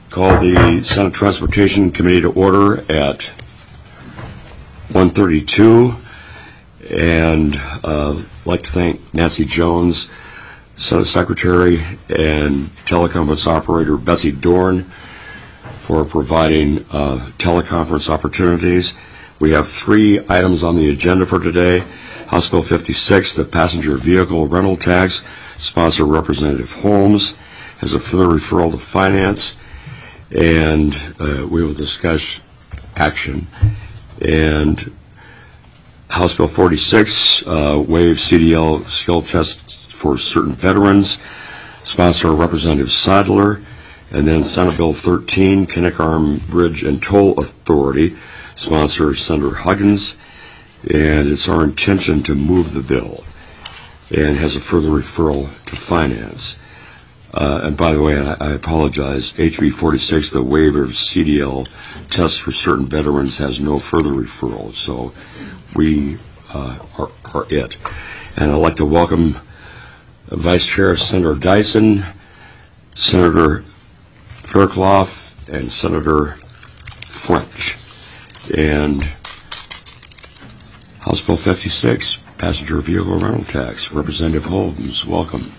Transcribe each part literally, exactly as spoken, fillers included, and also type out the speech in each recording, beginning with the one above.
Call the Senate Transportation Committee to order at one thirty-two, and uh, I'd like to thank Nancy Jones, Senate Secretary, and teleconference operator Betsy Dorn for providing uh, teleconference opportunities. We have three items on the agenda for today. House Bill fifty-six, the passenger vehicle rental tax, sponsor Representative Holmes, has a further referral to Finance, and uh, we will discuss action. And House Bill forty-six, uh, waive C D L skill tests for certain veterans, sponsor Representative Sadler. And then Senate Bill thirteen, Connect Arm Bridge and Toll Authority, sponsor Senator Huggins. And it's our intention to move the bill, and has a further referral to Finance. Uh, and by the way, I, I apologize, H B forty-six, the waiver of C D L tests for certain veterans, has no further referral. So we uh, are, are it. And I'd like to welcome Vice Chair Senator Dyson, Senator Fairclough, and Senator French. And House Bill fifty-six, passenger vehicle rental tax, Representative Holmes, welcome.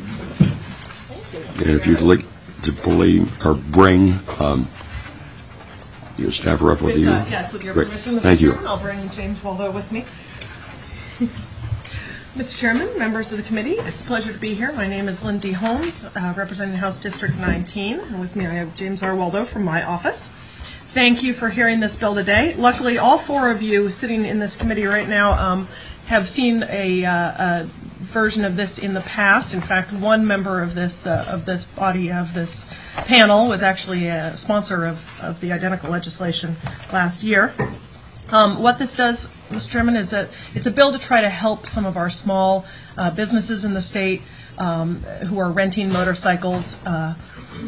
And if you'd like to believe or bring um, your staff rep with, with you. Uh, yes, with your Great. permission, Mister Thank Chairman, you. I'll bring James Waldo with me. Mister Chairman, members of the committee, it's a pleasure to be here. My name is Lindsay Holmes, uh, representing House District nineteen. And with me I have James R. Waldo from my office. Thank you for hearing this bill today. Luckily, all four of you sitting in this committee right now um, have seen a, uh, a version of this in the past. In fact, one member of this uh, of this body of this panel was actually a sponsor of, of the identical legislation last year. Um, what this does, Mister Chairman, is that it's a bill to try to help some of our small uh, businesses in the state um, who are renting motorcycles. Uh,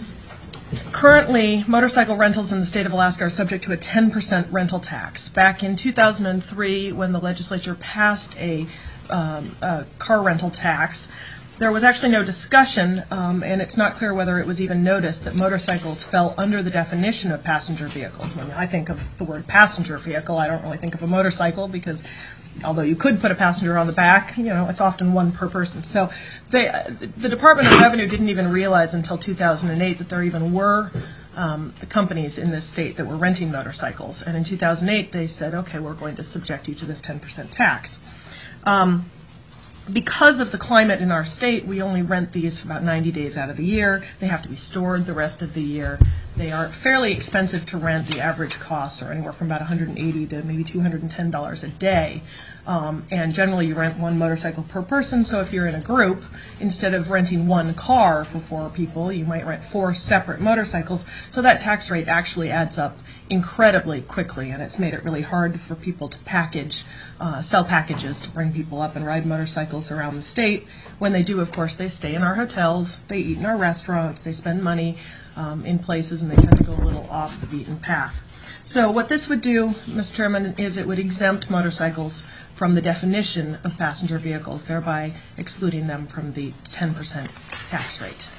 Currently, motorcycle rentals in the state of Alaska are subject to a ten percent rental tax. Back in two thousand three, when the legislature passed a, um, a car rental tax, there was actually no discussion, um, and it's not clear whether it was even noticed, that motorcycles fell under the definition of passenger vehicles. When I think of the word passenger vehicle, I don't really think of a motorcycle, because although you could put a passenger on the back, you know, it's often one per person. So they, the Department of Revenue didn't even realize until two thousand eight that there even were um, the companies in this state that were renting motorcycles. And in two thousand eight, they said, okay, we're going to subject you to this ten percent tax. Um, Because of the climate in our state, we only rent these for about ninety days out of the year. They have to be stored the rest of the year. They are fairly expensive to rent. The average costs are anywhere from about one hundred eighty dollars to maybe two hundred ten dollars a day. Um, and generally you rent one motorcycle per person, so if you're in a group, instead of renting one car for four people, you might rent four separate motorcycles. So that tax rate actually adds up incredibly quickly, and it's made it really hard for people to package, uh, sell packages to bring people up and ride motorcycles around the state. When they do, of course, they stay in our hotels, they eat in our restaurants, they spend money um, in places, and they tend to go a little off the beaten path. So what this would do, Mister Chairman, is it would exempt motorcycles from the definition of passenger vehicles, thereby excluding them from the ten percent tax rate.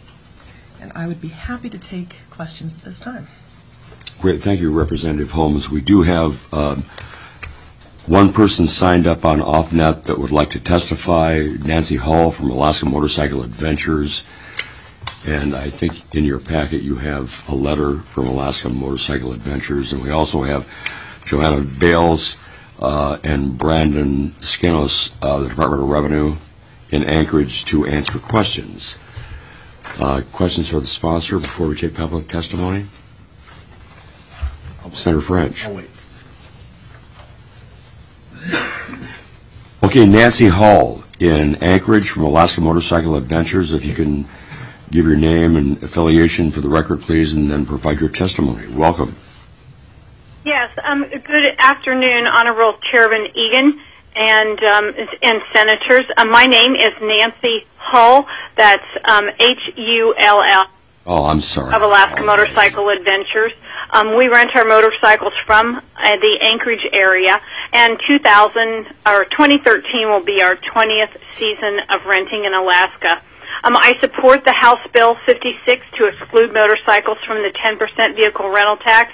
And I would be happy to take questions at this time. Great. Thank you, Representative Holmes. We do have um, one person signed up on OffNet that would like to testify, Nancy Hall from Alaska Motorcycle Adventures. And I think in your packet you have a letter from Alaska Motorcycle Adventures. And we also have Joanna Bales uh, and Brandon Skinos, uh, the Department of Revenue in Anchorage, to answer questions. Uh, questions for the sponsor before we take public testimony? Senator French. I'll wait. Okay, Nancy Hall in Anchorage from Alaska Motorcycle Adventures. If you can give your name and affiliation for the record, please, and then provide your testimony. Welcome. Yes, um, good afternoon, Honorable Chairman Egan and um, and Senators. Uh, my name is Nancy Hull. That's um, H U L L. Oh, I'm sorry. Of Alaska Motorcycle Adventures. Um, we rent our motorcycles from uh, the Anchorage area, and two thousand or twenty thirteen will be our twentieth season of renting in Alaska. Um, I support the House Bill fifty-six to exclude motorcycles from the ten percent vehicle rental tax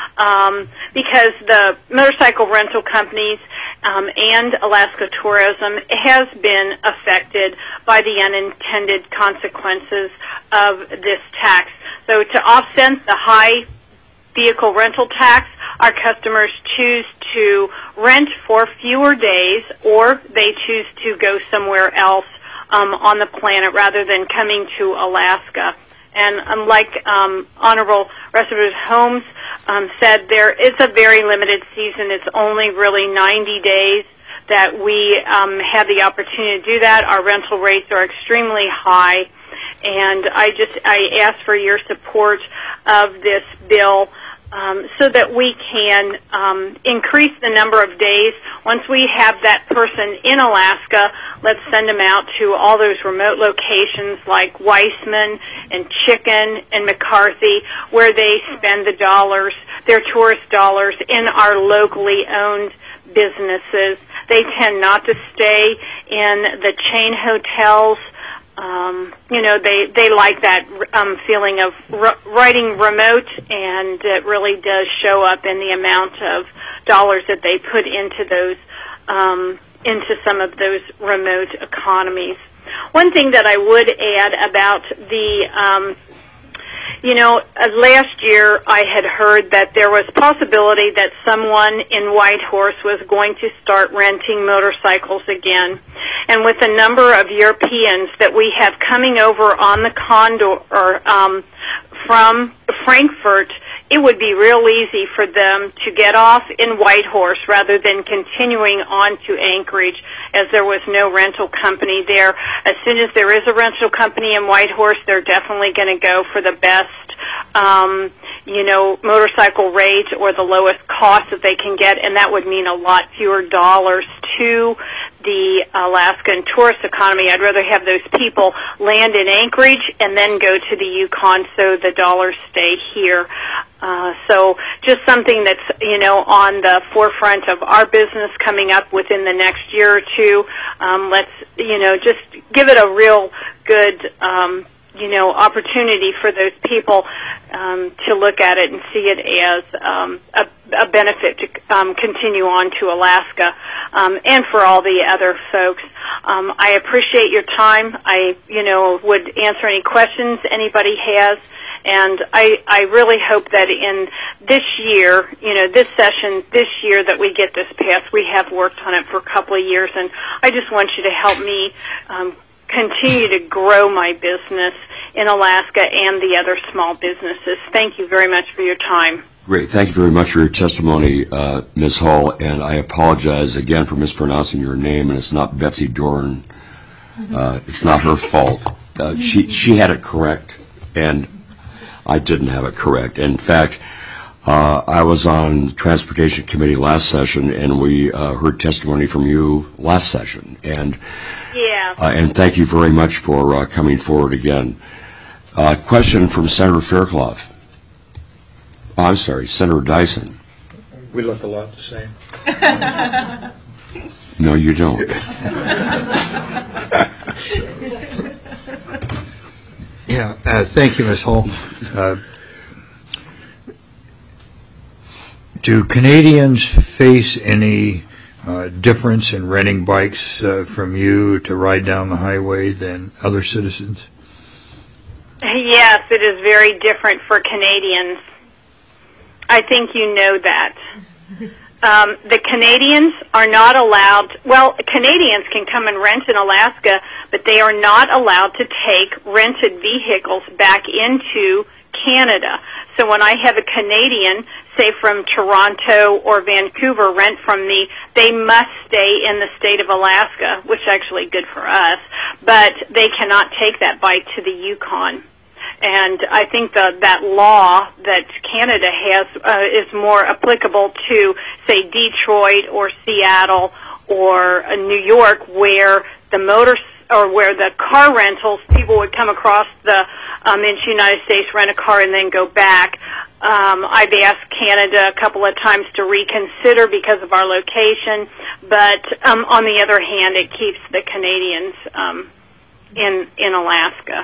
um, because the motorcycle rental companies um, and Alaska Tourism has been affected by the unintended consequences of this tax. So to offset the high vehicle rental tax, our customers choose to rent for fewer days, or they choose to go somewhere else um, on the planet rather than coming to Alaska. And unlike um, Honorable Representative Holmes um, said, there is a very limited season. It's only really ninety days that we um, have the opportunity to do that. Our rental rates are extremely high, and I just I ask for your support of this bill um, so that we can um, increase the number of days. Once we have that person in Alaska, let's send them out to all those remote locations like Weissman and Chicken and McCarthy, where they spend the dollars, their tourist dollars, in our locally owned businesses. They tend not to stay in the chain hotels. Um, you know, they, they like that um, feeling of r- writing remote, and it really does show up in the amount of dollars that they put into those, um, into some of those remote economies. One thing that I would add about the, um, you know, uh, last year I had heard that there was possibility that someone in Whitehorse was going to start renting motorcycles again. And with the number of Europeans that we have coming over on the Condor or, um, from Frankfurt, it would be real easy for them to get off in Whitehorse rather than continuing on to Anchorage, as there was no rental company there. As soon as there is a rental company in Whitehorse, they're definitely going to go for the best, um, you know, motorcycle rate or the lowest cost that they can get, and that would mean a lot fewer dollars to the Alaskan tourist economy. I'd rather have those people land in Anchorage and then go to the Yukon so the dollars stay here. Uh, so just something that's, you know, on the forefront of our business coming up within the next year or two. Um, let's, you know, just give it a real good, um, you know, opportunity for those people um, to look at it and see it as um, a, a benefit to um, continue on to Alaska, um, and for all the other folks. Um, I appreciate your time. I, you know, would answer any questions anybody has, and I, I really hope that in this year, you know, this session, this year that we get this passed. We have worked on it for a couple of years, and I just want you to help me um, continue to grow my business in Alaska and the other small businesses. Thank you very much for your time. Great. Thank you very much for your testimony, uh, Miz Hall, and I apologize again for mispronouncing your name, and it's not Betsy Dorn. Uh, it's not her fault. Uh, she, she had it correct, and I didn't have it correct. In fact, uh, I was on the Transportation Committee last session, and we uh, heard testimony from you last session. And Yeah. Uh, and thank you very much for uh, coming forward again. Uh, question from Senator Fairclough. Oh, I'm sorry, Senator Dyson. We look a lot the same. No, you don't. Yeah, uh, thank you, Miz Hall. Uh, do Canadians face any uh, difference in renting bikes uh, from you to ride down the highway than other citizens? Yes, it is very different for Canadians. I think you know that. Um, the Canadians are not allowed, well, Canadians can come and rent in Alaska, but they are not allowed to take rented vehicles back into Canada. So when I have a Canadian, say from Toronto or Vancouver, rent from me, they must stay in the state of Alaska, which is actually good for us, but they cannot take that bike to the Yukon. And I think the, that law that Canada has uh, is more applicable to, say, Detroit or Seattle or uh, New York, where the motor or where the car rentals, people would come across the um, into the United States, rent a car, and then go back. Um, I've asked Canada a couple of times to reconsider because of our location, but um, on the other hand, it keeps the Canadians um, in in Alaska.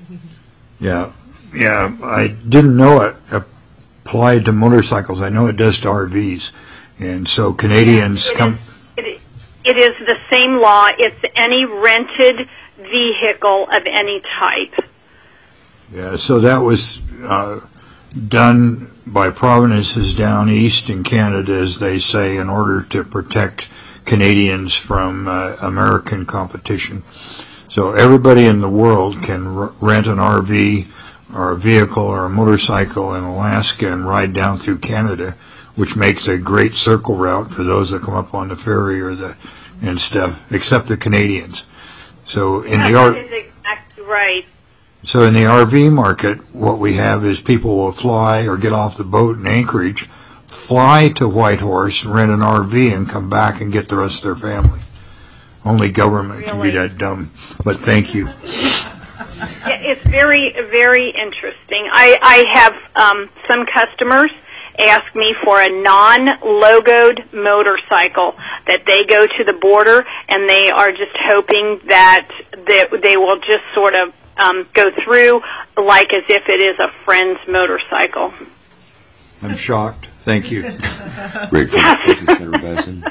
Yeah, yeah. I didn't know it applied to motorcycles. I know it does to R Vs, and so Canadians it come. Is, it, it is the same law. It's any rented vehicle of any type. Yeah, so that was uh, done by provinces down east in Canada, as they say, in order to protect Canadians from uh, American competition. So everybody in the world can r- rent an R V or a vehicle or a motorcycle in Alaska and ride down through Canada, which makes a great circle route for those that come up on the ferry or the and stuff, except the Canadians. So in the R- That is exactly right. So in the R V market, what we have is people will fly or get off the boat in Anchorage, fly to Whitehorse, rent an R V, and come back and get the rest of their family. Only government can be Really? that dumb. But thank you. Yeah, it's very, very interesting. I, I have um, some customers ask me for a non-logoed motorcycle that they go to the border and they are just hoping that they, they will just sort of um, go through like as if it is a friend's motorcycle. I'm shocked. Thank you. Great. Thank you, Senator Dyson.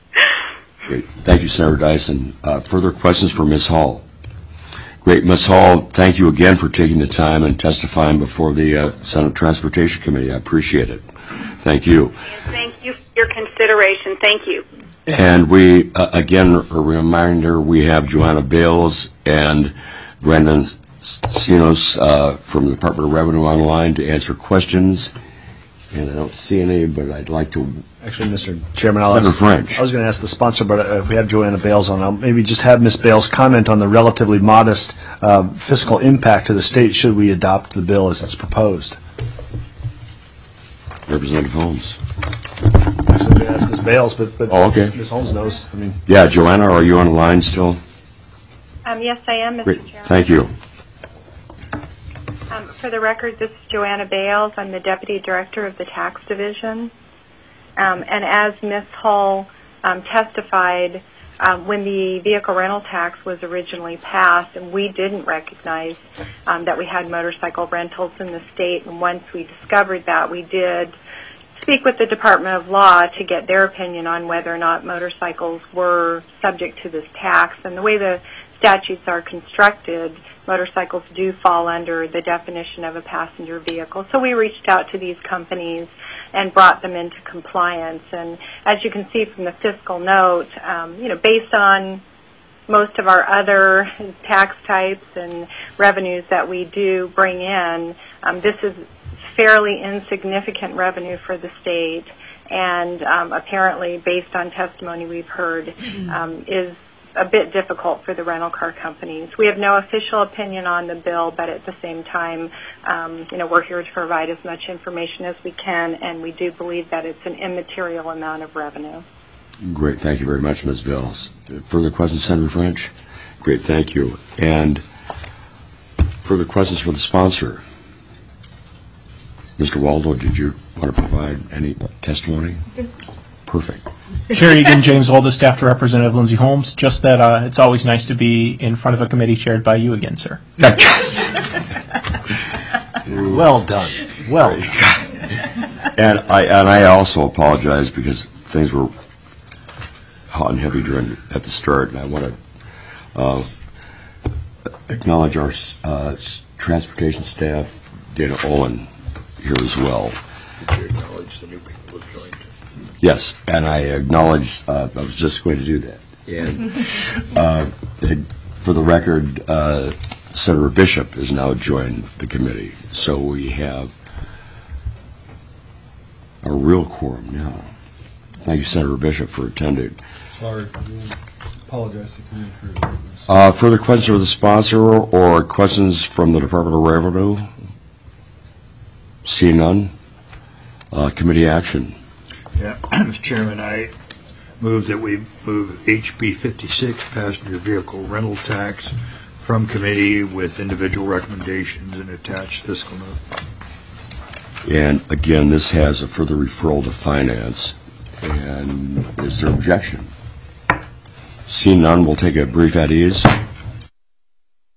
Great. Thank you, Senator Dyson. Uh, further questions for Miz Hall? Great. Miz Hall, thank you again for taking the time and testifying before the uh, Senate Transportation Committee. I appreciate it. Thank you. And thank you for your consideration. Thank you. And we, uh, again, a reminder, we have Joanna Bales and Brandon Sinos uh, from the Department of Revenue online to answer questions. And I don't see any, but I'd like to. Actually, Mister Chairman, I'll Senator ask, French. I was going to ask the sponsor, but uh, if we have Joanna Bales on, I'll maybe just have Miz Bales comment on the relatively modest uh, fiscal impact to the state should we adopt the bill as it's proposed. Representative Holmes. I was going to ask Miz Bales, but, but Oh, okay. Miz Holmes knows. I mean, Yeah, Joanna, are you on the line still? Um, yes, I am, Great. Mister Chairman. Thank you. Um, for the record, this is Joanna Bales. I'm the Deputy Director of the Tax Division. Um, and as Miz Hull um, testified, um, when the vehicle rental tax was originally passed, and we didn't recognize um, that we had motorcycle rentals in the state, and once we discovered that, we did speak with the Department of Law to get their opinion on whether or not motorcycles were subject to this tax. And the way the statutes are constructed, motorcycles do fall under the definition of a passenger vehicle. So we reached out to these companies and brought them into compliance. And as you can see from the fiscal note, um, you know, based on most of our other tax types and revenues that we do bring in, um, this is fairly insignificant revenue for the state, and um, apparently, based on testimony we've heard, um, is a bit difficult for the rental car companies. We have no official opinion on the bill, but at the same time, um, you know, we're here to provide as much information as we can, and we do believe that it's an immaterial amount of revenue. Great. Thank you very much, Miz Bales. Further questions, Senator French? Great. Thank you. And further questions for the sponsor? Mister Waldo, did you want to provide any testimony? Perfect. Chair Egan, James Waldo, staff to Representative Lindsay Holmes. Just that uh, it's always nice to be in front of a committee chaired by you again, sir. well done. Well done. And I and I also apologize because things were hot and heavy during at the start, and I want to uh, acknowledge our uh, transportation staff, Dana Olin, here as well. Did you acknowledge the new people who joined? Yes, and I acknowledge, uh, I was just going to do that. And uh, for the record, uh, Senator Bishop has now joined the committee, so we have a real quorum now. Thank you, Senator Bishop, for attending. Sorry, apologize to you for your lateness. Uh, further questions for the sponsor or questions from the Department of Revenue? See none. Uh, committee action. Yeah, Mister Chairman, I move that we move H B fifty-six, passenger vehicle rental tax, from committee with individual recommendations and attached fiscal note. And again, this has a further referral to finance. And is there objection? Seeing none, we'll take a brief at ease.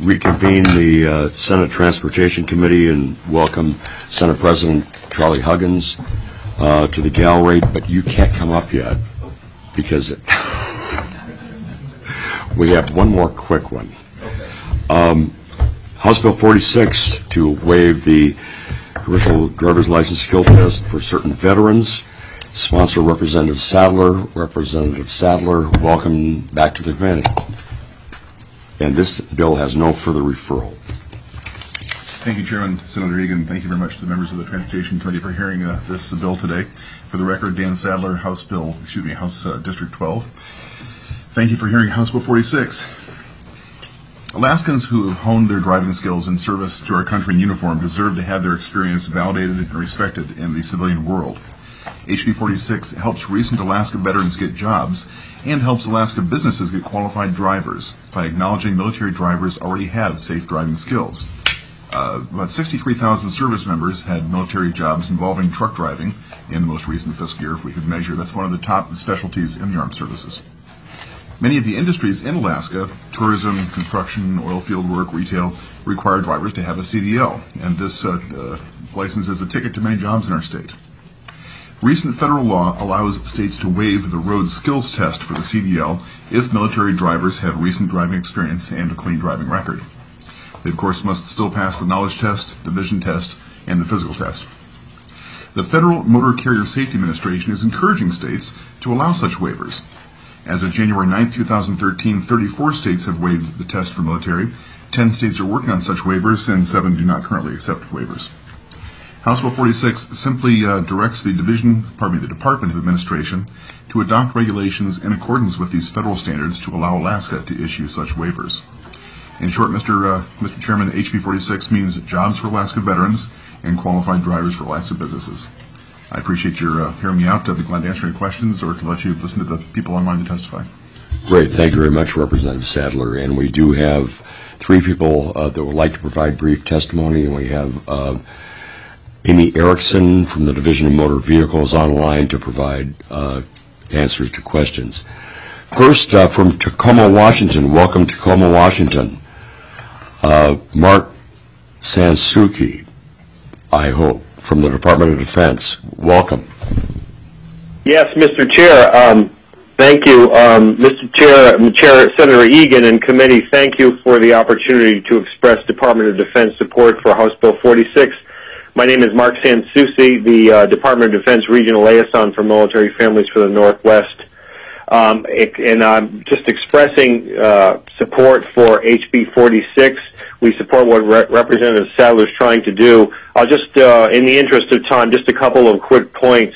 reconvene the uh, Senate Transportation Committee and welcome Senate President Charlie Huggins uh, to the gallery, but you can't come up yet because it we have one more quick one. Um, House Bill forty-six to waive the commercial driver's license skill test for certain veterans. Sponsor Representative Sadler. Representative Sadler, welcome back to the committee. And this bill has no further referral. Thank you, Chairman. Senator Egan, thank you very much to the members of the Transportation Committee for hearing uh, this bill today. For the record, Dan Sadler, House Bill, excuse me, House uh, District twelve. Thank you for hearing House Bill forty-six. Alaskans who have honed their driving skills in service to our country in uniform deserve to have their experience validated and respected in the civilian world. H B forty-six helps recent Alaska veterans get jobs and helps Alaska businesses get qualified drivers by acknowledging military drivers already have safe driving skills. Uh, about sixty-three thousand service members had military jobs involving truck driving in the most recent fiscal year, if we could measure. That's one of the top specialties in the armed services. Many of the industries in Alaska, tourism, construction, oil field work, retail, require drivers to have a C D L, and this uh, uh, license is a ticket to many jobs in our state. Recent federal law allows states to waive the road skills test for the C D L if military drivers have recent driving experience and a clean driving record. They, of course, must still pass the knowledge test, the vision test, and the physical test. The Federal Motor Carrier Safety Administration is encouraging states to allow such waivers. As of January ninth, two thousand thirteen, thirty-four states have waived the test for military. Ten states are working on such waivers, and seven do not currently accept waivers. House Bill forty-six simply uh, directs the division, pardon me, the Department of Administration to adopt regulations in accordance with these federal standards to allow Alaska to issue such waivers. In short, Mister Uh, Mister Chairman, H B forty-six means jobs for Alaska veterans and qualified drivers for Alaska businesses. I appreciate your uh, hearing me out. I'll be glad to answer any questions or to let you listen to the people online to testify. Great. Thank you very much, Representative Sadler. And we do have three people uh, that would like to provide brief testimony. And we have uh, Amy Erickson from the Division of Motor Vehicles online to provide uh, answers to questions. First, uh, from Tacoma, Washington. Welcome, Tacoma, Washington. Uh, Mark Sansuki, I hope, from the Department of Defense. Welcome. Yes, Mister Chair. Um, thank you. Um, Mister Chair, Chair, Senator Egan and committee, thank you for the opportunity to express Department of Defense support for House Bill forty-six. My name is Mark Sansusi, the uh, Department of Defense Regional Liaison for Military Families for the Northwest. Um, it, and I'm just expressing uh, support for H B forty-six. We support what Re- Representative Sadler is trying to do. I'll just, uh, in the interest of time, just a couple of quick points.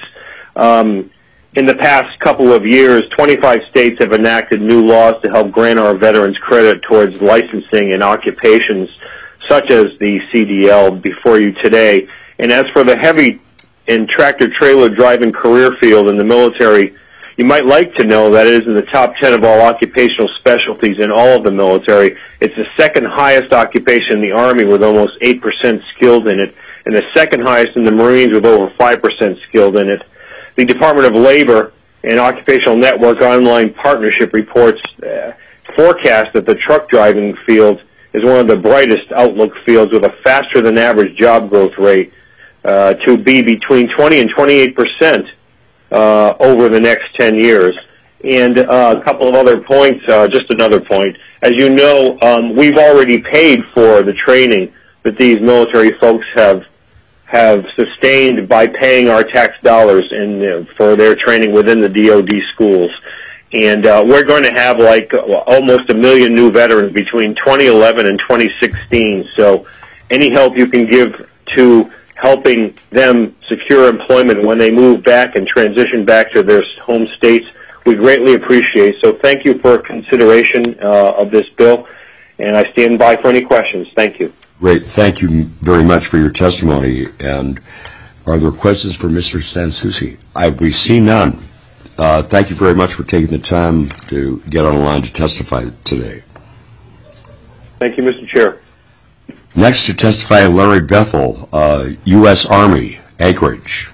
Um, in the past couple of years, twenty-five states have enacted new laws to help grant our veterans credit towards licensing in occupations such as the C D L before you today. And as for the heavy and tractor-trailer driving career field in the military, you might like to know that it is in the top ten of all occupational specialties in all of the military. It's the second highest occupation in the Army with almost eight percent skilled in it, and the second highest in the Marines with over five percent skilled in it. The Department of Labor and Occupational Network online partnership reports uh, forecast that the truck driving field is one of the brightest outlook fields with a faster than average job growth rate uh, to be between twenty and twenty-eight percent. Uh, over the next ten years. And uh, a couple of other points, uh, just another point. As you know, um, we've already paid for the training that these military folks have have sustained by paying our tax dollars in, uh, for their training within the D O D schools. And uh, we're going to have like uh, almost a million new veterans between twenty eleven and twenty sixteen. So any help you can give to helping them secure employment when they move back and transition back to their home states, we greatly appreciate. So thank you for consideration uh, of this bill, and I stand by for any questions. Thank you. Great. Thank you very much for your testimony. And are there questions for Mister Sansusi? I, we see none. Uh, thank you very much for taking the time to get on the line to testify today. Thank you, Mister Chair. Next to testify, Larry Bethel, uh, U S Army, Anchorage.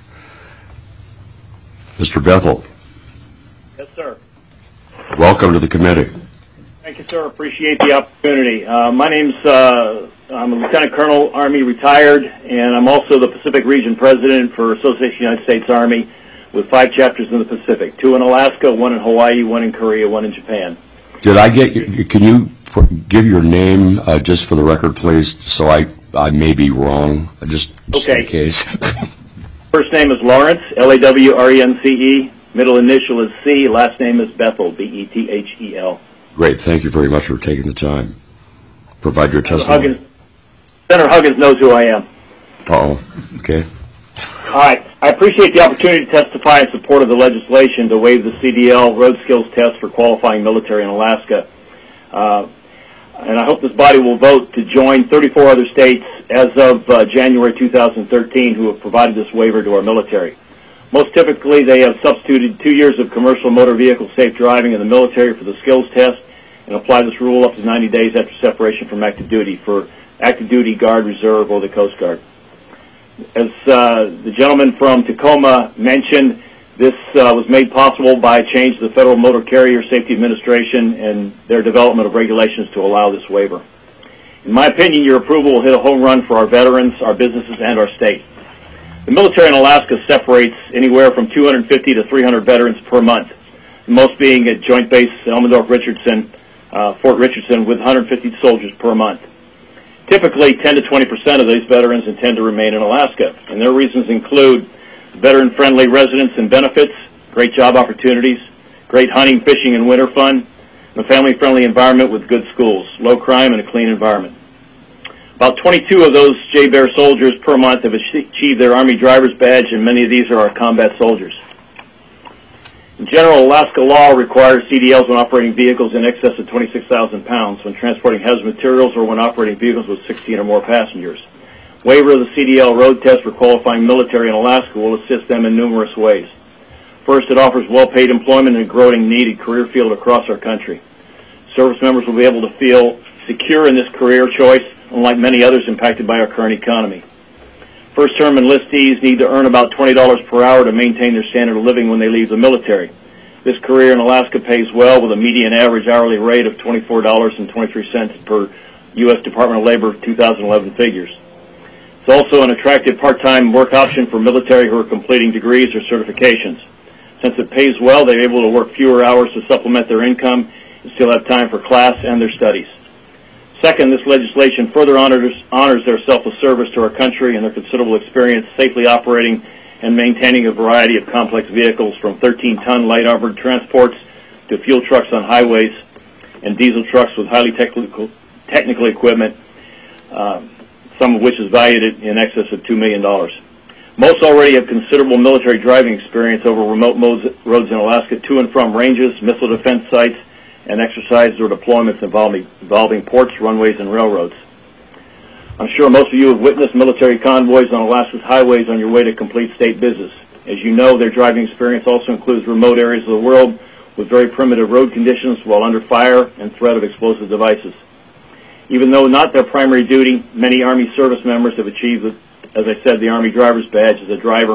Mister Bethel. Yes, sir. Welcome to the committee. Thank you, sir. Appreciate the opportunity. Uh, my name's, uh, I'm a Lieutenant Colonel, Army retired, and I'm also the Pacific Region President for Association of United States Army with five chapters in the Pacific, two in Alaska, one in Hawaii, one in Korea, one in Japan. Did I get you, can you give your name uh, just for the record, please, so I, I may be wrong, just, just Okay. in case. First name is Lawrence, L A W R E N C E. Middle initial is C. Last name is Bethel, B E T H E L. Great. Thank you very much for taking the time. Provide your Senator testimony. Huggins, Senator Huggins knows who I am. Uh-oh. Okay. All right. I appreciate the opportunity to testify in support of the legislation to waive the C D L road skills test for qualifying military in Alaska. Uh, and I hope this body will vote to join thirty-four other states as of uh, January two thousand thirteen who have provided this waiver to our military. Most typically, they have substituted two years of commercial motor vehicle safe driving in the military for the skills test and apply this rule up to ninety days after separation from active duty for active duty, Guard, Reserve, or the Coast Guard. As uh, the gentleman from Tacoma mentioned, this uh, was made possible by a change to the Federal Motor Carrier Safety Administration and their development of regulations to allow this waiver. In my opinion, your approval will hit a home run for our veterans, our businesses, and our state. The military in Alaska separates anywhere from two hundred fifty to three hundred veterans per month, most being at Joint Base Elmendorf-Richardson, uh, Fort Richardson, with one hundred fifty soldiers per month. Typically, ten to twenty percent of these veterans intend to remain in Alaska, and their reasons include veteran-friendly residence and benefits, great job opportunities, great hunting, fishing, and winter fun, and a family-friendly environment with good schools, low crime, and a clean environment. About twenty-two of those J B E A R soldiers per month have achieved their Army driver's badge, and many of these are our combat soldiers. In general, Alaska law requires C D Ls when operating vehicles in excess of twenty-six thousand pounds, when transporting hazardous materials, or when operating vehicles with sixteen or more passengers. Waiver of the C D L road test for qualifying military in Alaska will assist them in numerous ways. First, it offers well-paid employment in a growing needed career field across our country. Service members will be able to feel secure in this career choice, unlike many others impacted by our current economy. First-term enlistees need to earn about twenty dollars per hour to maintain their standard of living when they leave the military. This career in Alaska pays well, with a median average hourly rate of twenty-four dollars and twenty-three cents per U S Department of Labor two thousand eleven figures. It's also an attractive part-time work option for military who are completing degrees or certifications. Since it pays well, they're able to work fewer hours to supplement their income and still have time for class and their studies. Second, this legislation further honors, honors their selfless service to our country and their considerable experience safely operating and maintaining a variety of complex vehicles, from thirteen ton light armored transports to fuel trucks on highways and diesel trucks with highly technical, technical equipment, uh, some of which is valued in excess of two million dollars. Most already have considerable military driving experience over remote roads in Alaska to and from ranges, missile defense sites, and exercises or deployments involving, involving ports, runways, and railroads. I'm sure most of you have witnessed military convoys on Alaska's highways on your way to complete state business. As you know, their driving experience also includes remote areas of the world with very primitive road conditions while under fire and threat of explosive devices. Even though not their primary duty, many Army service members have achieved, as I said, the Army driver's badge as a driver.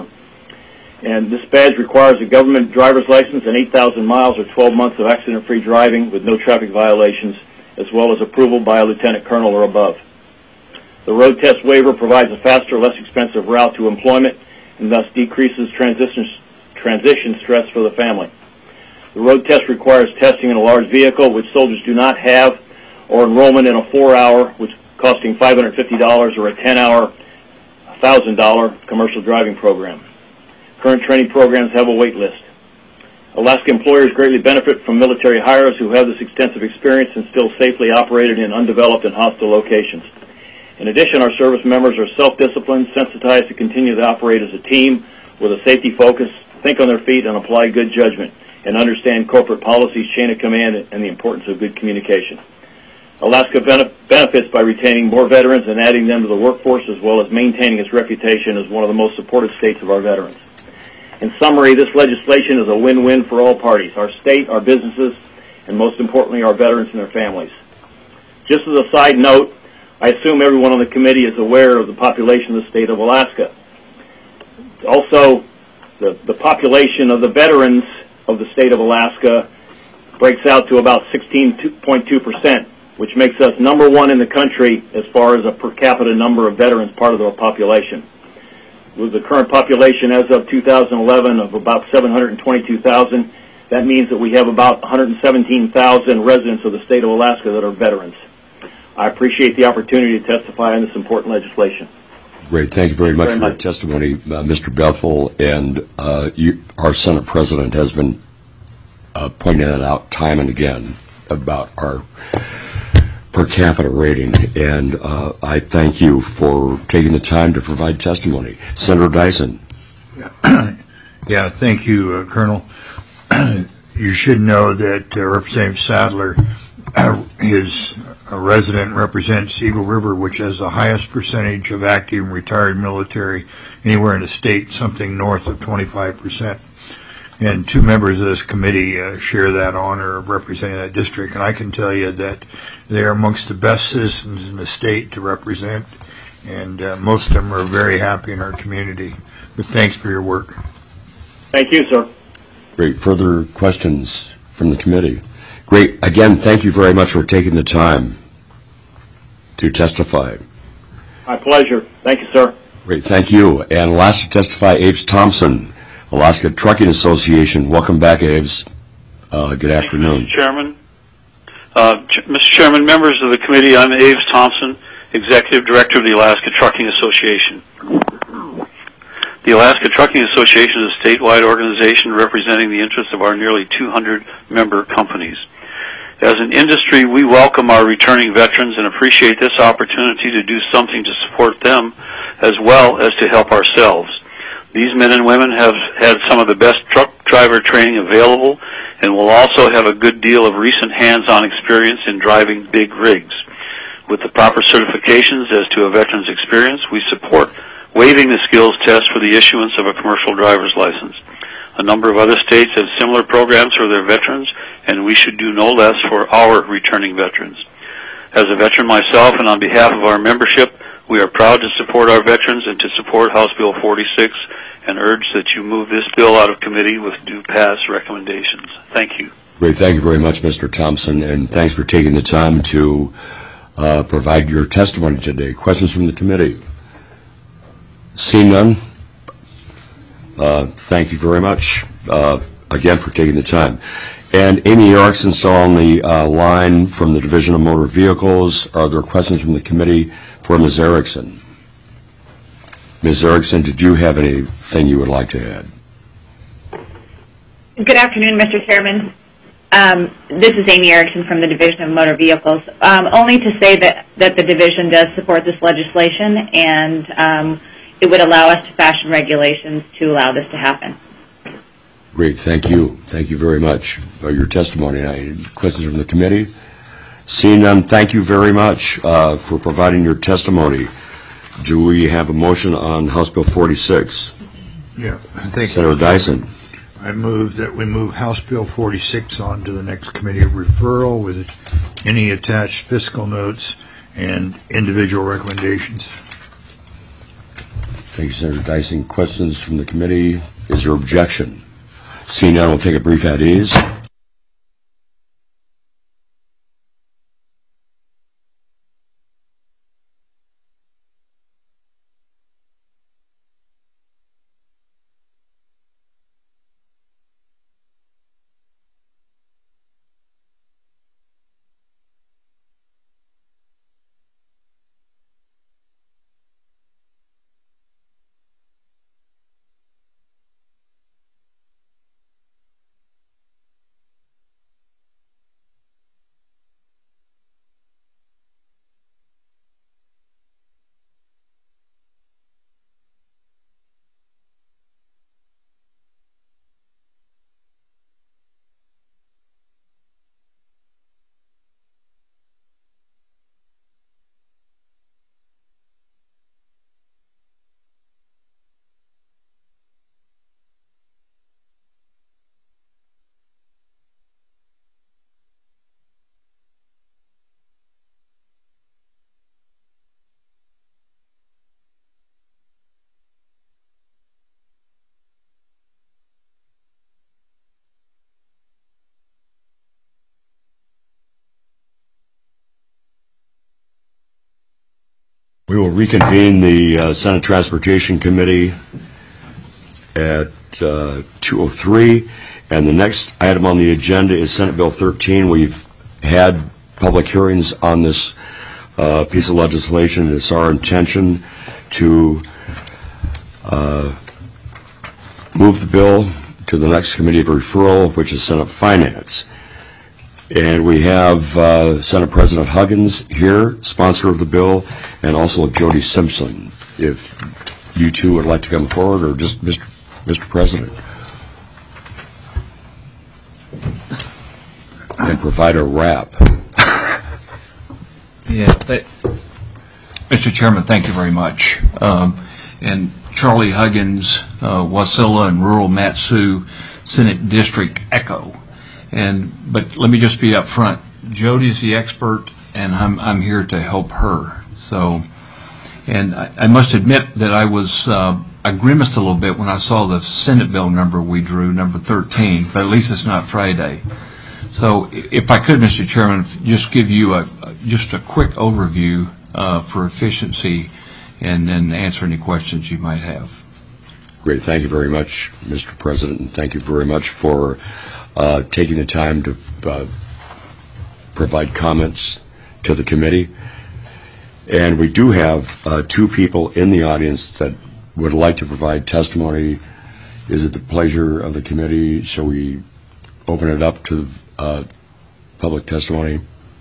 And this badge requires a government driver's license and eight thousand miles or twelve months of accident-free driving with no traffic violations, as well as approval by a lieutenant colonel or above. The road test waiver provides a faster, less expensive route to employment and thus decreases transition, transition stress for the family. The road test requires testing in a large vehicle, which soldiers do not have, or enrollment in a four-hour, which costing five hundred fifty dollars, or a ten-hour, one thousand dollars commercial driving program. Current training programs have a wait list. Alaska employers greatly benefit from military hires who have this extensive experience and still safely operated in undeveloped and hostile locations. In addition, our service members are self-disciplined, sensitized to continue to operate as a team with a safety focus, think on their feet, and apply good judgment, and understand corporate policies, chain of command, and the importance of good communication. Alaska benefits by retaining more veterans and adding them to the workforce, as well as maintaining its reputation as one of the most supported states of our veterans. In summary, this legislation is a win-win for all parties, our state, our businesses, and most importantly, our veterans and their families. Just as a side note, I assume everyone on the committee is aware of the population of the state of Alaska. Also, the, the population of the veterans of the state of Alaska breaks out to about sixteen point two percent, which makes us number one in the country as far as a per capita number of veterans part of the population. With the current population as of two thousand eleven of about seven hundred twenty-two thousand, that means that we have about one hundred seventeen thousand residents of the state of Alaska that are veterans. I appreciate the opportunity to testify on this important legislation. Great. Thank you very much very for your much. testimony, uh, Mister Bethel. And uh, you, our Senate President has been uh, pointing that out time and again about our per capita rating. And uh, I thank you for taking the time to provide testimony. Senator Dyson. Yeah, thank you, uh, Colonel. You should know that uh, Representative Sadler uh, is a resident, represents Eagle River, which has the highest percentage of active and retired military anywhere in the state, something north of twenty-five percent. And two members of this committee uh, share that honor of representing that district. And I can tell you that they are amongst the best citizens in the state to represent, and uh, most of them are very happy in our community. But thanks for your work. Thank you, sir. Great. Further questions from the committee? Great. Again, thank you very much for taking the time to testify. My pleasure. Thank you, sir. Great. Thank you. And last to testify, Aves Thompson, Alaska Trucking Association. Welcome back, Aves. Uh, good afternoon. Mister Chairman. Uh, Ch- Mister Chairman, members of the committee, I'm Aves Thompson, Executive Director of the Alaska Trucking Association. The Alaska Trucking Association is a statewide organization representing the interests of our nearly two hundred member companies. As an industry, we welcome our returning veterans and appreciate this opportunity to do something to support them as well as to help ourselves. These men and women have had some of the best truck driver training available and will also have a good deal of recent hands-on experience in driving big rigs. With the proper certifications as to a veteran's experience, we support waiving the skills test for the issuance of a commercial driver's license. A number of other states have similar programs for their veterans, and we should do no less for our returning veterans. As a veteran myself and on behalf of our membership, we are proud to support our veterans and to support House Bill forty-six and urge that you move this bill out of committee with due pass recommendations. Thank you. Great. Thank you very much, Mister Thompson, and thanks for taking the time to uh, provide your testimony today. Questions from the committee? Seeing none, uh, thank you very much uh, again for taking the time. And Amy Erickson still on the uh, line from the Division of Motor Vehicles. Are there questions from the committee for Miz Erickson? Miz Erickson, did you have anything you would like to add? Good afternoon, Mister Chairman. Um, this is Amy Erickson from the Division of Motor Vehicles. Um, only to say that, that the division does support this legislation, and um, it would allow us to fashion regulations to allow this to happen. Great. Thank you. Thank you very much for your testimony. Any questions from the committee? Seeing none, thank you very much uh, for providing your testimony. Do we have a motion on House Bill forty-six? Yeah, thank Senator you. Dyson. I move that we move House Bill forty-six on to the next committee of referral with any attached fiscal notes and individual recommendations. Thank you, Senator Dyson. Questions from the committee? Is there objection? Seeing none, we'll take a brief at ease. We will reconvene the uh, Senate Transportation Committee at uh, two oh three, and the next item on the agenda is Senate Bill thirteen. We've had public hearings on this uh, piece of legislation. It's our intention to uh, move the bill to the next committee of referral, which is Senate Finance. And we have uh, Senate President Huggins here, sponsor of the bill, and also Jody Simpson. If you two would like to come forward, or just Mister Mister President, and provide a wrap. Yeah, that, Mister Chairman, thank you very much. Um, and Charlie Huggins, uh, Wasilla and Rural Mat-Su, Senate District Echo. And but let me just be up front. Jody's the expert, and I'm I'm here to help her. So, and I, I must admit that I was uh, I grimaced a little bit when I saw the Senate bill number we drew, number thirteen. But at least it's not Friday. So, if I could, Mister Chairman, just give you a just a quick overview uh, for efficiency, and then answer any questions you might have. Great, thank you very much, Mister President, and thank you very much for Uh, taking the time to uh, provide comments to the committee. And we do have uh, two people in the audience that would like to provide testimony. Is it the pleasure of the committee? Shall we open it up to uh, public testimony?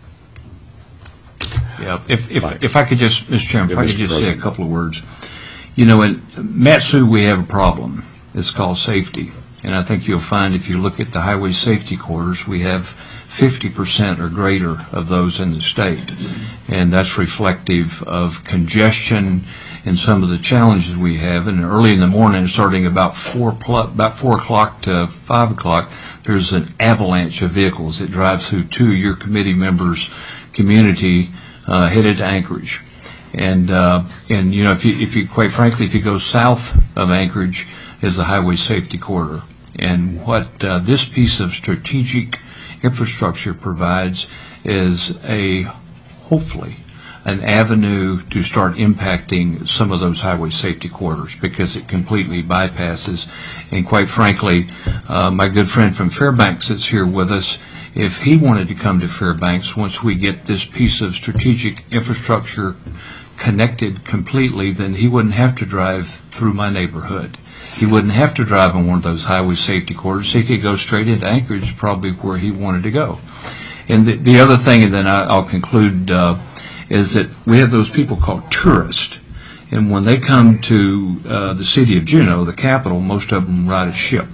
Yeah, if if, if I could just, Mister Chairman, if Yeah, I could Mister just say a President. couple of words. You know, in Mat-Su, we have a problem. It's called safety. And I think you'll find if you look at the highway safety quarters, we have fifty percent or greater of those in the state. And that's reflective of congestion and some of the challenges we have. And early in the morning, starting about four pl- about four o'clock to five o'clock, there's an avalanche of vehicles that drives through two of your committee members' community uh, headed to Anchorage. And uh, and you know, if you if you quite frankly, if you go south of Anchorage, is the highway safety corridor. And what uh, this piece of strategic infrastructure provides is a, hopefully, an avenue to start impacting some of those highway safety corridors, because it completely bypasses. And quite frankly, uh, my good friend from Fairbanks that's here with us, if he wanted to come to Fairbanks, once we get this piece of strategic infrastructure connected completely, then he wouldn't have to drive through my neighborhood. He wouldn't have to drive on one of those highway safety corridors. He could go straight into Anchorage, probably where he wanted to go. And the, the other thing, and then I, I'll conclude, uh, is that we have those people called tourists. And when they come to uh, the city of Juneau, the capital, most of them ride a ship.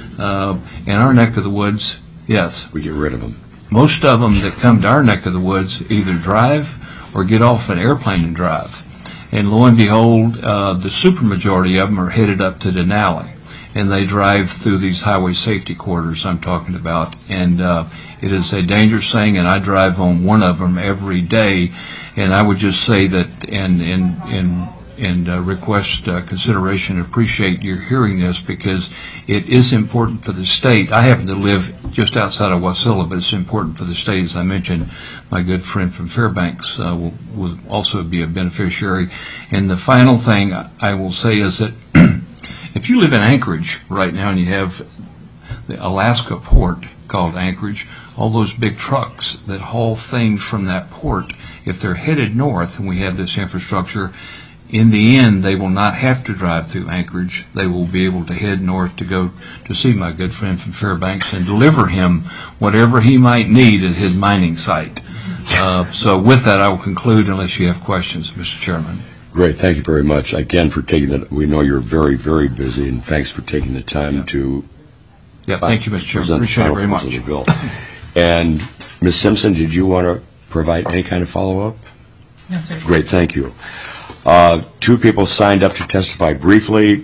Uh, in our neck of the woods, yes. We get rid of them. Most of them that come to our neck of the woods either drive or get off an airplane and drive. And lo and behold, uh, the supermajority of them are headed up to Denali, and they drive through these highway safety corridors I'm talking about. And uh, it is a dangerous thing, and I drive on one of them every day. And I would just say that, and and and and uh, request uh, consideration. Appreciate your hearing this, because it is important for the state. I happen to live just outside of Wasilla, but it's important for the state. As I mentioned, my good friend from Fairbanks uh, will, will also be a beneficiary. And the final thing I will say is that if you live in Anchorage right now and you have the Alaska port called Anchorage, all those big trucks that haul things from that port, if they're headed north and we have this infrastructure, in the end, they will not have to drive through Anchorage. They will be able to head north to go to see my good friend from Fairbanks and deliver him whatever he might need at his mining site. Uh, so with that, I will conclude unless you have questions, Mister Chairman. Great, thank you very much again for taking that. We know you're very, very busy, and thanks for taking the time Yeah. to Yeah, thank you, Mister Chairman. present the Appreciate it final very parts much. of the bill. And Miz Simpson, did you want to provide any kind of follow-up? Yes, sir. Great, thank you. Uh, two people signed up to testify briefly.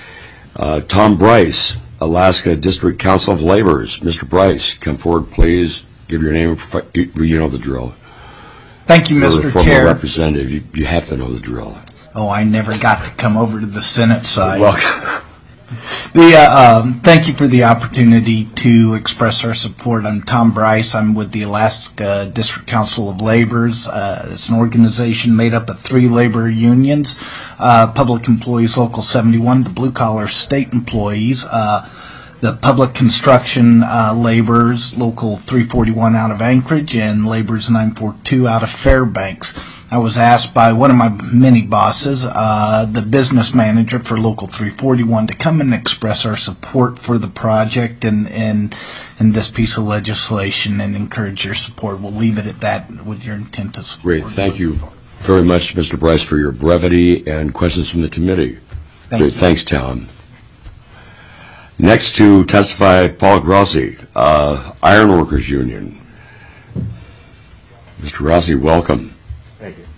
Uh, Tom Bryce, Alaska District Council of Laborers. Mister Bryce, come forward, please. Give your name. You, you know the drill. Thank you, You're Mister a former Chair. representative. You, you have to know the drill. Oh, I never got to come over to the Senate side. Welcome. The, uh, um, thank you for the opportunity to express our support. I'm Tom Bryce. I'm with the Alaska District Council of Laborers. Uh, it's an organization made up of three labor unions, uh, Public Employees Local seventy-one, the Blue Collar State Employees, uh, the Public Construction uh, Laborers, Local three forty-one out of Anchorage, and Laborers nine forty-two out of Fairbanks. I was asked by one of my many bosses, uh, the business manager for Local three forty-one, to come and express our support for the project and, and, and this piece of legislation and encourage your support. We'll leave it at that with your intent to support. Great. Thank you very much, Mister Bryce, for your brevity and questions from the committee. Thank Great. you. Thanks, Tom. Next to testify, Paul Grossi, uh, Ironworkers Union. Mister Grossi, welcome. Thank you.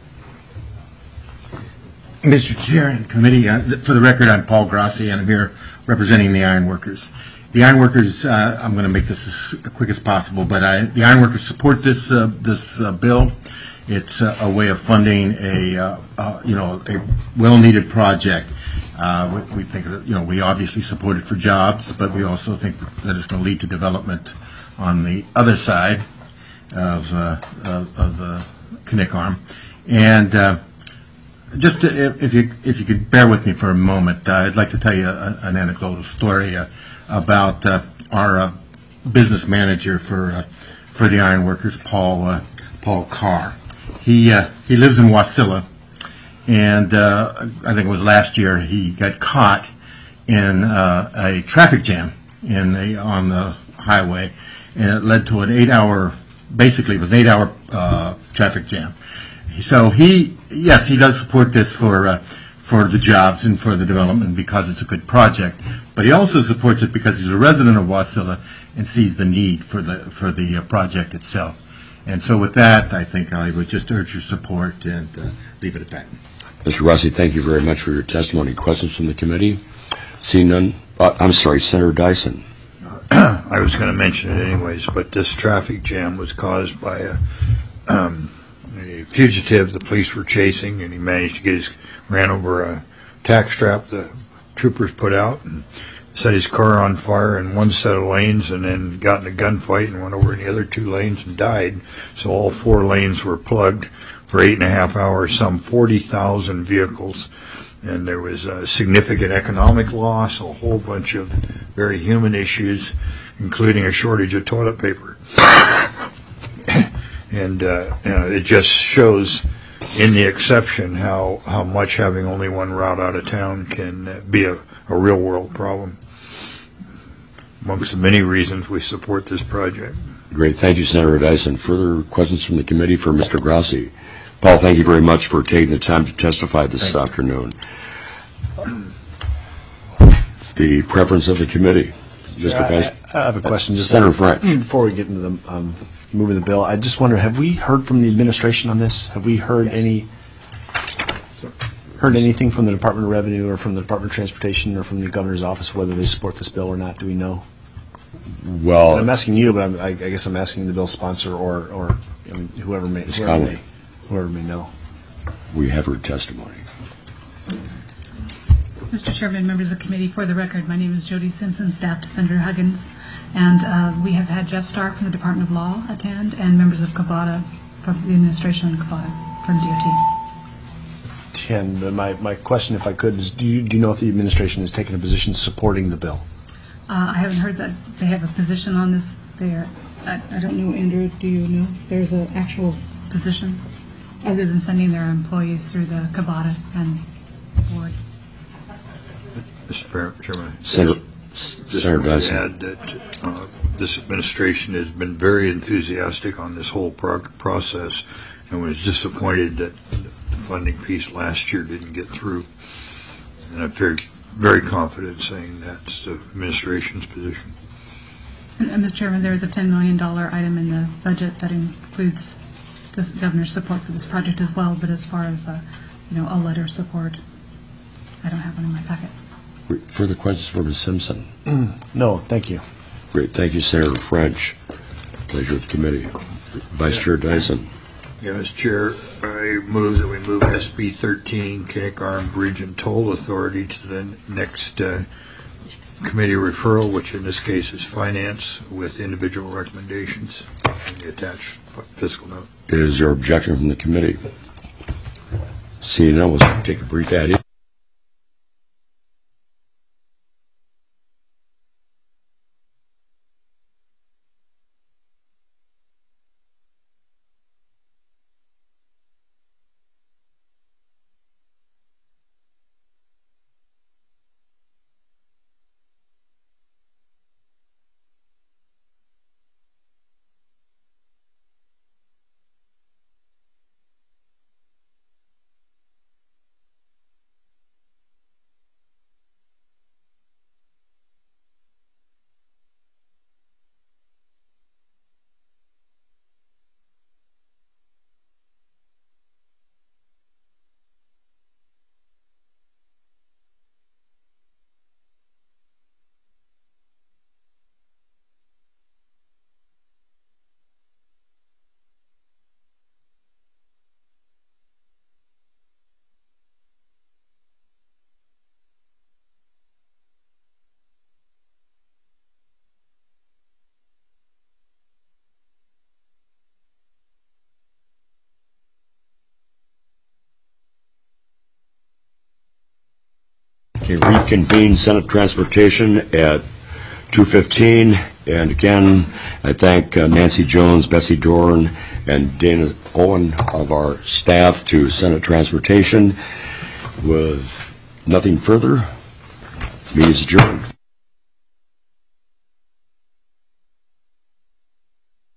Mister Chair and committee, uh, th- for the record, I'm Paul Grossi, and I'm here representing the ironworkers. The ironworkers, uh, I'm going to make this as quick as possible, but I, the ironworkers support this uh, this uh, bill. It's uh, a way of funding a uh, uh, you know a well-needed project. Uh, we, we think that, you know we obviously support it for jobs, but we also think that, that it's going to lead to development on the other side of uh, of, of the Knik Arm, and. Uh, Just to, if, if you if you could bear with me for a moment, uh, I'd like to tell you a, an anecdotal story uh, about uh, our uh, business manager for uh, for the ironworkers, Paul uh, Paul Carr. He uh, he lives in Wasilla, and uh, I think it was last year he got caught in uh, a traffic jam in the on the highway, and it led to an eight-hour, basically it was an eight-hour uh, traffic jam. So he, yes, he does support this for uh, for the jobs and for the development because it's a good project. But he also supports it because he's a resident of Wasilla and sees the need for the for the uh, project itself. And so with that, I think I would just urge your support and uh, leave it at that. Mister Rossi, thank you very much for your testimony. Questions from the committee? Seeing none. Uh, I'm sorry, Senator Dyson. I was going to mention it anyways, but this traffic jam was caused by a. Um, A fugitive the police were chasing, and he managed to get his ran over a tack strap the troopers put out and set his car on fire in one set of lanes, and then got in a gunfight and went over in the other two lanes and died. So all four lanes were plugged for eight and a half hours, some forty thousand vehicles, and there was a significant economic loss, a whole bunch of very human issues, including a shortage of toilet paper. And uh, you know, it just shows in the exception how, how much having only one route out of town can be a, a real-world problem. Amongst the many reasons we support this project. Great. Thank you, Senator Dyson. Further questions from the committee for Mister Grossi? Paul, thank you very much for taking the time to testify this thank afternoon. You. The preference of the committee. Mister Yeah, Vice I, I have a question. Just Senator French. Before we get into the um, moving the bill, I just wonder, have we heard from the administration on this? Have we heard yes. any heard anything from the Department of Revenue or from the Department of Transportation or from the governor's office whether they support this bill or not? Do we know? Well, and I'm asking you, but I'm, I, I guess I'm asking the bill sponsor or or I mean, whoever may whoever may, whoever may know. We have heard testimony. Mister Chairman, members of the committee, for the record, my name is Jody Simpson, staff to Senator Huggins, and uh, we have had Jeff Stark from the Department of Law attend and members of CABATA from the administration and CABATA from D O T. And my, my question, if I could, is do you, do you know if the administration has taken a position supporting the bill? Uh, I haven't heard that they have a position on this. There, I, I don't know, Andrew, do you know? There's an actual position other than sending their employees through the CABATA and the board. Mister Chairman, Senator, just Senator Dyson. Add that uh, this administration has been very enthusiastic on this whole prog- process, and was disappointed that the funding piece last year didn't get through. And I'm very, very confident saying that's the administration's position. And, and Mister Chairman, there is a ten million dollars item in the budget that includes the governor's support for this project as well. But as far as uh, you know, a letter of support, I don't have one in my packet. Further questions for Miz Simpson? No, thank you. Great. Thank you, Senator French. Pleasure of the committee. Vice yeah. Chair Dyson. Yeah, Mister Chair, I move that we move S B thirteen, Knik Arm Bridge and Toll Authority, to the next uh, committee referral, which in this case is finance, with individual recommendations in the attached fiscal note. Is there objection from the committee? Seeing none, we'll take a brief ad. Okay, reconvene Senate Transportation at two fifteen. And again, I thank uh, Nancy Jones, Bessie Dorn, and Dana Owen of our staff to Senate Transportation. With nothing further, meeting is adjourned.